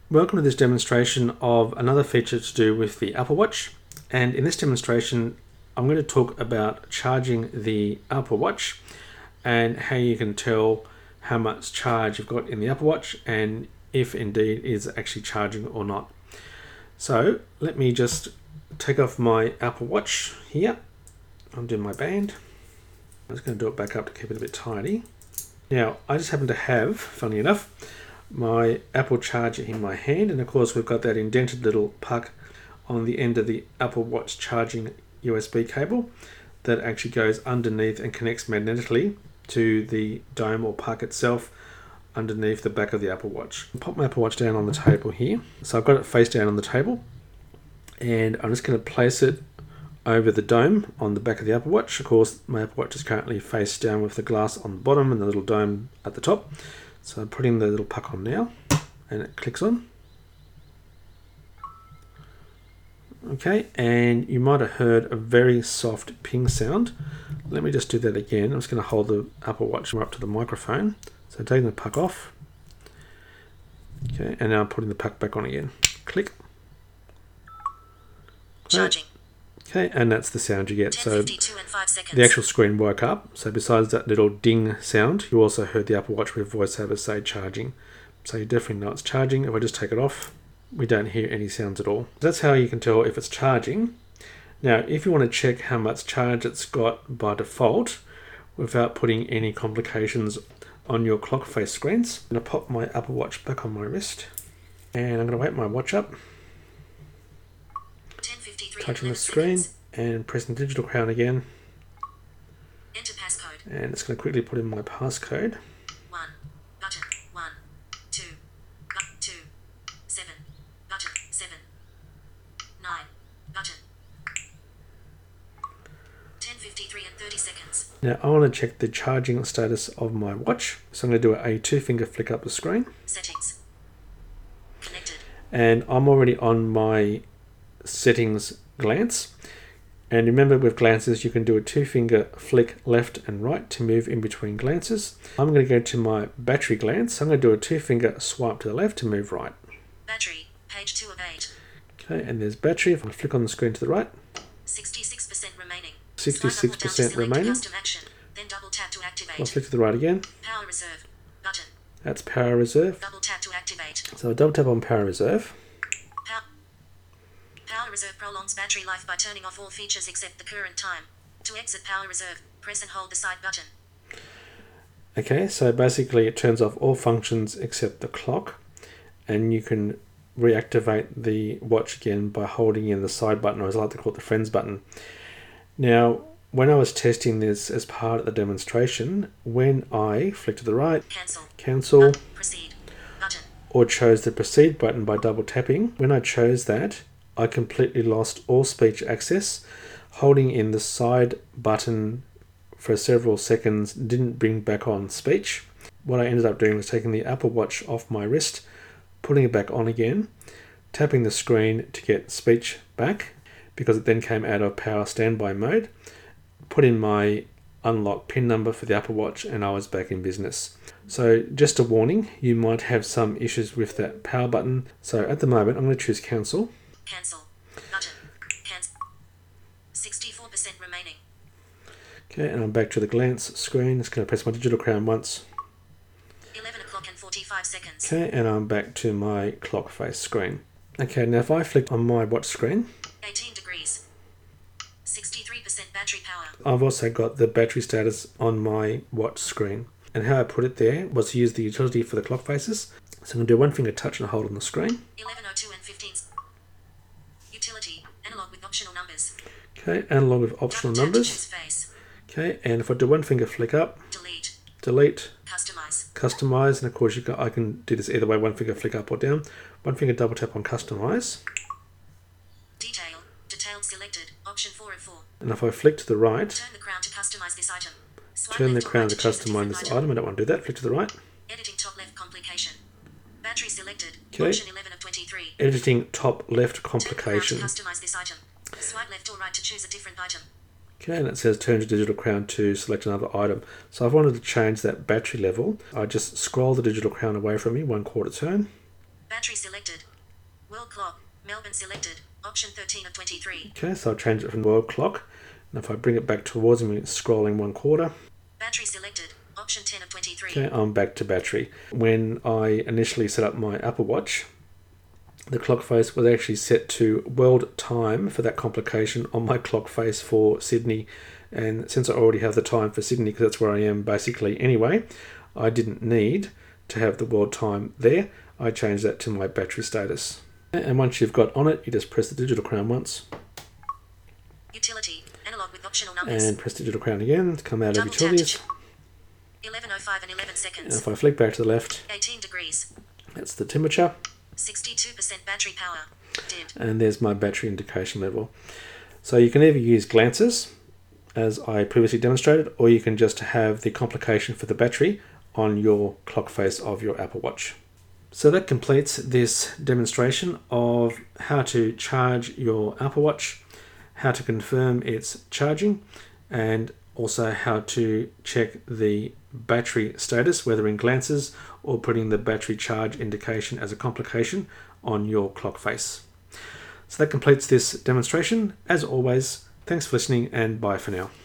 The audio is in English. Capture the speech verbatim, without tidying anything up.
Welcome to this demonstration of another feature to do with the Apple Watch. And in this demonstration, I'm going to talk about charging the Apple Watch and how you can tell how much charge you've got in the Apple Watch and if indeed it's actually charging or not. So let me just take off my Apple Watch here. Undo my band. I'm just going to do it back up to keep it a bit tidy. Now, I just happen to have, funny enough, my Apple charger in my hand, and of course we've got that indented little puck on the end of the Apple Watch charging U S B cable that actually goes underneath and connects magnetically to the dome or puck itself underneath the back of the Apple Watch. I'll pop my Apple Watch down on the table here. So I've got it face down on the table, and I'm just going to place it over the dome on the back of the Apple Watch. Of course, my Apple Watch is currently face down with the glass on the bottom and the little dome at the top. So I'm putting the little puck on now, and it clicks on. Okay, and you might have heard a very soft ping sound. Let me just do that again. I'm just going to hold the Apple Watch up to the microphone. So taking the puck off. Okay, and now I'm putting the puck back on again. Click. Charging. Okay, and that's the sound you get. So and five seconds. the actual screen woke up. So besides that little ding sound, you also heard the Apple Watch with VoiceOver say charging. So you definitely know it's charging. If I just take it off, we don't hear any sounds at all. That's how you can tell if it's charging. Now, if you want to check how much charge it's got by default, without putting any complications on your clock face screens, I'm going to pop my Apple Watch back on my wrist, and I'm going to wake my watch up, touching the screen and pressing digital crown again. Enter passcode. And it's going to quickly put in my passcode. One button. One two but two seven button seven nine button. ten fifty-three and thirty seconds. Now I want to check the charging status of my watch, so I'm going to do a two finger flick up the screen. Settings. Connected. And I'm already on my settings glance, and remember with glances you can do a two finger flick left and right to move in between glances. I'm going to go to my battery glance. I'm going to do a two finger swipe to the left to move right. Battery, page two of eight. Okay, and there's battery. If I flick on the screen to the right, sixty-six percent remaining. sixty-six percent remaining. Custom action, then double tap to activate. I'll flick to the right again. Power reserve button. That's power reserve. Double tap to activate. So I'll double tap on power reserve. Power, power reserve prolongs battery life by turning off all features except the current time. To exit power reserve, press and hold the side button. Okay, so basically it turns off all functions except the clock, and you can reactivate the watch again by holding in the side button, or as I like to call it, the friends button. Now, when I was testing this as part of the demonstration, when I flick to the right, Cancel, cancel, button, proceed button. or chose the proceed button by double tapping, when I chose that, I completely lost all speech access. Holding in the side button for several seconds didn't bring back on speech. What I ended up doing was taking the Apple Watch off my wrist, putting it back on again, tapping the screen to get speech back, because it then came out of power standby mode, put in my unlock PIN number for the Apple Watch, and I was back in business. So just a warning, you might have some issues with that power button. So at the moment, I'm going to choose cancel. Cancel button. Cancel. sixty-four percent remaining. Okay, and I'm back to the glance screen. Just going to press my digital crown once. eleven o'clock and forty-five seconds. Okay, and I'm back to my clock face screen. Okay, now if I flick on my watch screen, eighteen degrees. sixty-three percent battery power. I've also got the battery status on my watch screen. And how I put it there was to use the utility for the clock faces. So I'm going to do one finger touch and hold on the screen. eleven oh two and fifteen. Utility, analog with optional numbers. Okay, analog with optional Double tap to numbers. choose face. Okay, and if I do one finger flick up, Delete. delete, Customize. customize, and of course you can, I can do this either way, one finger flick up or down. One finger double tap on customize. Detail. Detailed selected. Option four of four. And if I flick to the right, Turn the crown to customize this item. Swipe turn the left or crown right to choose a customize different this item. I don't want to do that. Flick to the right. Editing top left complication. Battery selected. Okay. Option eleven of twenty-three. Editing top left Turn the crown to complication. customize this item. Swipe left or right to choose a different item. Okay, and it says turn to digital crown to select another item. So if I wanted to change that battery level, I just scroll the digital crown away from me, one quarter turn. Battery selected. World clock. Melbourne selected. Option thirteen of twenty-three. Okay, so I'll change it from world clock. And if I bring it back towards me, it's scrolling one quarter. Battery selected. Option ten of twenty-three. Okay, I'm back to battery. When I initially set up my Apple Watch, the clock face was actually set to world time for that complication on my clock face for Sydney. And since I already have the time for Sydney, because that's where I am basically anyway, I didn't need to have the world time there. I changed that to my battery status. And once you've got on it, you just press the digital crown once. Utility. Analog with optional numbers. And press digital crown again to come out Double of utilities. eleven oh five and eleven And seconds. if I flick back to the left, eighteen degrees. that's the temperature. sixty-two percent battery power. Dimmed. And there's my battery indication level. So you can either use glances, as I previously demonstrated, or you can just have the complication for the battery on your clock face of your Apple Watch. So that completes this demonstration of how to charge your Apple Watch, how to confirm its charging, and also how to check the battery status, whether in glances or putting the battery charge indication as a complication on your clock face. So that completes this demonstration. As always, thanks for listening and bye for now.